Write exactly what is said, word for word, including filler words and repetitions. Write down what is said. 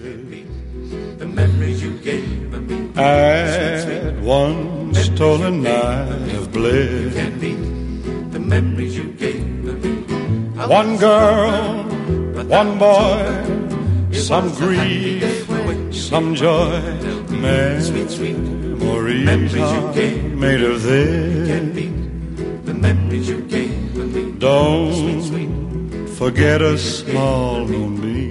The memories you gave me. At one stolen night of bliss. Can't beat the memories you gave me. One girl, one boy, some grief, some joy. Memories are made of this. The memories you gave me. Don't forget a small moonbeam.